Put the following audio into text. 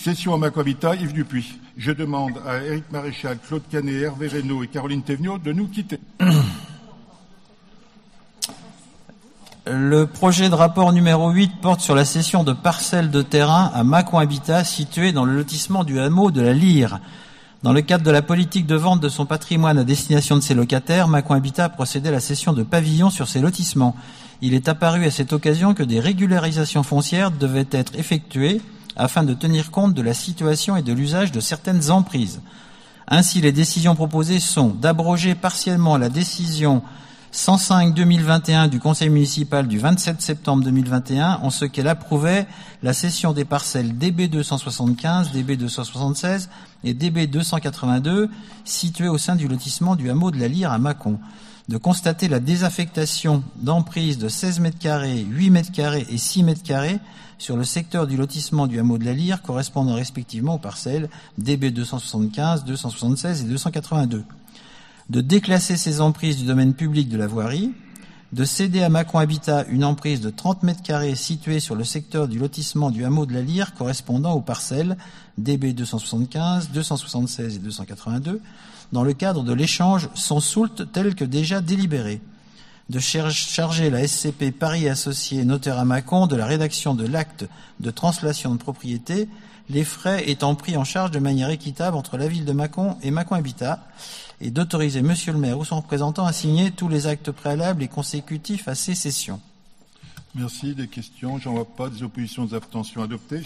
Cession à Mâcon Habitat, Yves Dupuis. Je demande à Éric Maréchal, Claude Canet, Hervé Reynaud et Caroline Thévenot de nous quitter. Le projet de rapport numéro 8 porte sur la cession de parcelles de terrain à Mâcon Habitat, située dans le lotissement du hameau de la Lyre. Dans le cadre de la politique de vente de son patrimoine à destination de ses locataires, Mâcon Habitat a procédé à la cession de pavillons sur ses lotissements. Il est apparu à cette occasion que des régularisations foncières devaient être effectuées afin de tenir compte de la situation et de l'usage de certaines emprises. Ainsi, les décisions proposées sont d'abroger partiellement la décision 105/2021 du Conseil municipal du 27 septembre 2021 en ce qu'elle approuvait la cession des parcelles DB 275, DB 276 et DB 282 situées au sein du lotissement du hameau de la Lyre à Mâcon. De constater la désaffectation d'emprises de 16 m², 8 m² et 6 m² sur le secteur du lotissement du hameau de la Lyre correspondant respectivement aux parcelles DB 275, 276 et 282. De déclasser ces emprises du domaine public de la voirie, de céder à Mâcon Habitat une emprise de 30 m² située sur le secteur du lotissement du hameau de la Lyre correspondant aux parcelles DB 275, 276 et 282 dans le cadre de l'échange sans soult tel que déjà délibéré. De charger la SCP Paris Associés notaire à Mâcon de la rédaction de l'acte de translation de propriété, les frais étant pris en charge de manière équitable entre la ville de Mâcon et Mâcon Habitat, et d'autoriser monsieur le maire ou son représentant à signer tous les actes préalables et consécutifs à ces cessions. Merci. Des questions? J'en vois pas. Des oppositions, des abstentions adoptées.